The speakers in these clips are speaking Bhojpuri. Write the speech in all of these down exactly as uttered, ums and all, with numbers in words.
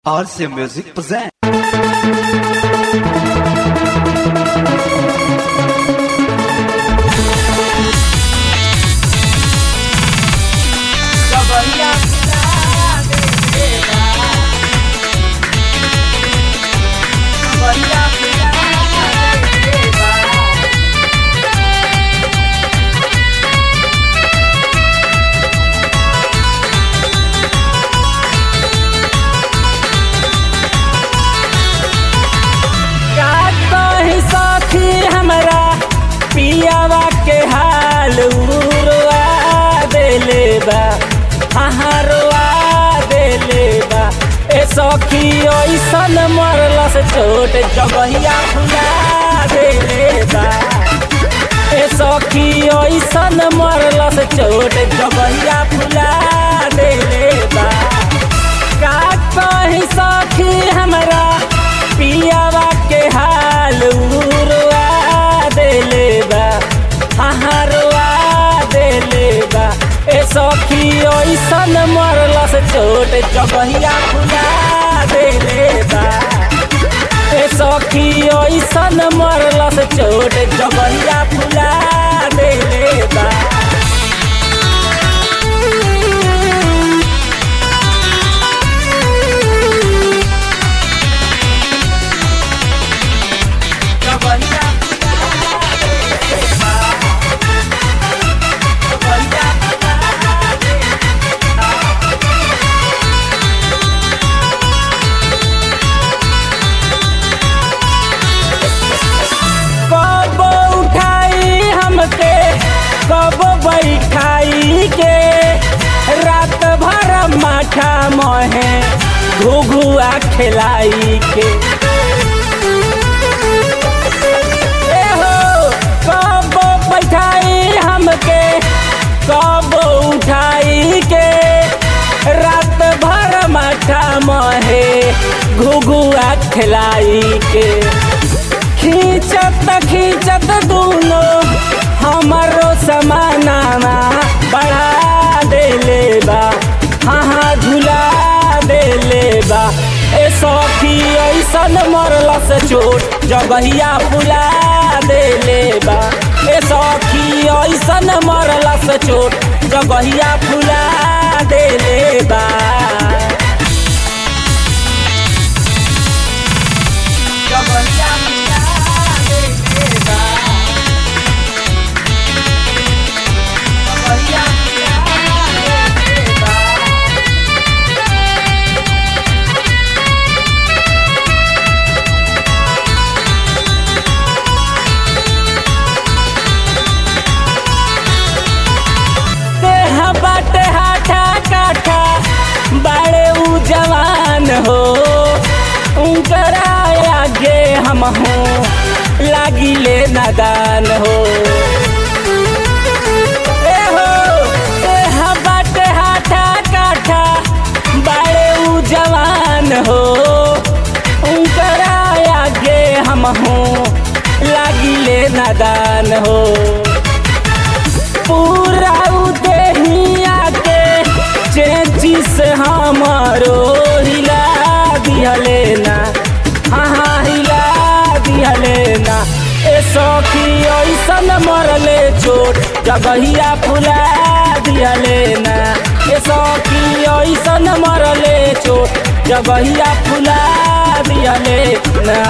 R C Music presents. पियावा के हाल उरुआ देले बा हहारुआ देले बा ए सखी ओइसन मरलस चोट जगहिया फुला देले बा ए सखी ओइसन मरलस चोट जगहिया फुला देले बा का कहि सखी हमरा पियावा के हाल उरुआ देले बा हहारुआ देले बा ए सखी ओइसन मरलस चोट जगहिया फुला देले बा ए सखी ओइसन मरलस चोट जगहिया फुला देले बा कब बैठाई के रात भर माठा महे घुघुआ खिलाई के ए हो कब बैठाई हमके कब उठाई के रात भर माठा महे घुघुआ खिलाई के खींचत खींचत दूनो हमारो समानाना बढ़ा देले बा हाँ हाँ झूला देले बा ए सखी ऐसन मरलस चोट जगहिया फुला देले बा ए सखी ऐसन मरलस चोट जगहिया फुला देले बा बाटे हाथा काठा बाड़े उ जवान हो उनकरा आगे हम हो लागिले नादान हो ए हो ए बाटे हाथा काठा बाड़े उ जवान हो उनकरा आगे हम हो लागिले नादान हो पूरा देहिया के चेंचिस हमारो हिला दिहले ना हाँ हाँ हिला दिहले ना ए सखी ऐसन मरले चोट जगहिया फुला दिहले ना ए सखी ऐसन मरले चोट जगहिया फुला दिहले ना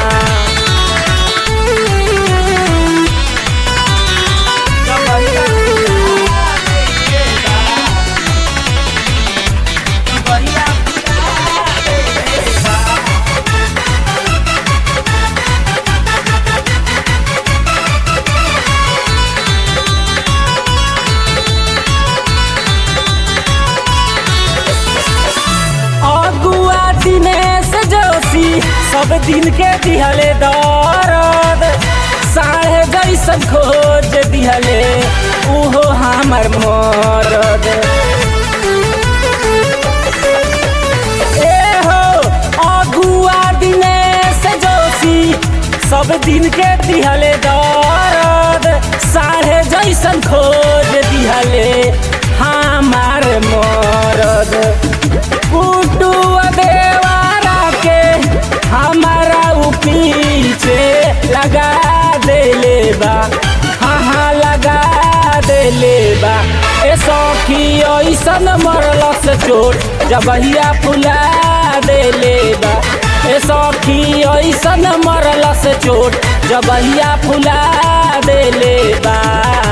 सब दिन के दिहले दर्द साढ़े जैसन खोज दिहले उहो हमर मरद ए हो अगुआ दिनेश जोशी सब दिन के दिहले दर्द साढ़े जैसन खोज दिहले हमार मरद कुटुआ देवा बा, हाँ हाँ लगा देले बा। ए सखी ऐसन मरलस चोट जबहिया फुला देले बा। ए सखी ऐसन मरलस चोट जबहिया फुला देले बा।